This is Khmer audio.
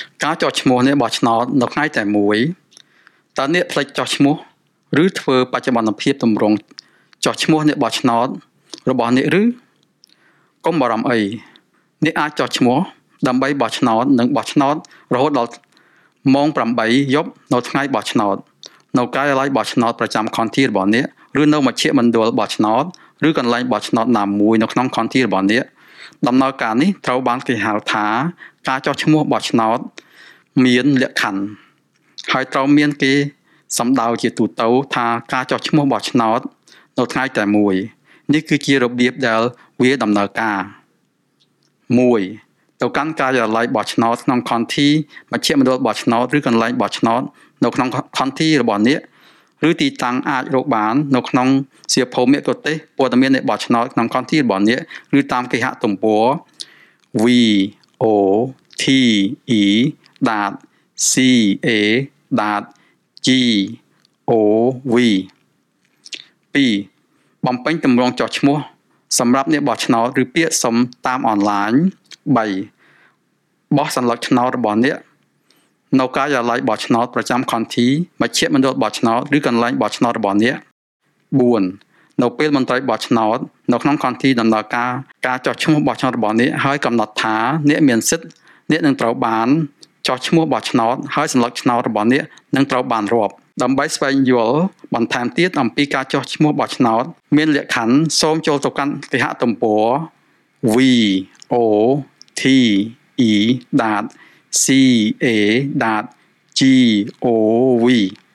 ការចោះឈ្មោះនេះបោះឆ្នោតនៅថ្ងៃតែមួយតើអ្នកផ្លេចចោះឈ្មោះឬធ្វើបច្ចុប្បន្នភាពទម្រង់ចោះឈ្មោះអ្នកបោះឆ្នោតរបស់អ្នកឬកុំបារម្ភអីអ្នកអាចចោះឈ្មោះដើម្បីបោះឆ្នោតនិងបោះឆ្នោតរហូតដល់ម៉ោង 8 យប់នៅថ្ងៃបោះឆ្នោតនៅការិយាល័យបោះឆ្នោតប្រចាំខន្ធីរបស់អ្នកឬនៅមជ្ឈមណ្ឌលបោះឆ្នោតឬកន្លែងបោះឆ្នោតណាមួយនៅក្នុងខន្ធីរបស់អ្នកដំណើរការនេះត្រូវបានគេហៅថាការចោះឈ្មោះបោះឆ្នោតមានលក្ខខណ្ឌហើយត្រូវមានគេសម្ដៅជាទូទៅថាការចោះឈ្មោះបោះឆ្នោតនៅថ្ងៃតែមួយនេះគឺជារបៀបដែលវាដំណើរការ1ទៅកាន់ការិយាល័យបោះឆ្នោតក្នុងខន្ធីមជ្ឈមណ្ឌលបោះឆ្នោតឬកន្លែងបោះឆ្នោតនៅក្នុងខន្ធីរបស់អ្នកឬទីតាំងអាចរកបាននៅក្នុងសៀវភៅមគ្គុទ្ទេសក៍ព័ត៌មាននៃបោះឆ្នោតក្នុងខន្ធីរបស់អ្នកឬតាមគេហទំព័រ vote.ca.gov 2បំពេញទម្រង់ចុះឈ្មោះសម្រាប់អ្នកបោះឆ្នោតឬពាក្យសុំតាមអនឡាញ3បោះសញ្ញឆ្នោតរបស់អ្នកនៅការិយាល័យបោះឆ្នោតប្រចាំខន្ធីមជ្ឈមណ្ឌលបោះឆ្នោតឬកន្លែងបោះឆ្នោតរបស់អ្នក4នៅពេលមន្ត្រីបោះឆ្នោតនៅក្នុងខន្ធីដំណើរការចុះឈ្មោះបោះឆ្នោតរបស់អ្នកហើយកំណត់ថាអ្នកមានសិទ្ធិអ្នកនឹងត្រូវបានចុះឈ្មោះបោះឆ្នោតហើយសញ្ញឆ្នោតរបស់អ្នកនឹងត្រូវបានរាប់ដើម្បីស្វែងយល់បន្ថែមទៀតអំពីការចុះឈ្មោះបោះឆ្នោតមានលក្ខខណ្ឌសូមចូលទៅកាន់គេហទំព័រ vote.ca.gov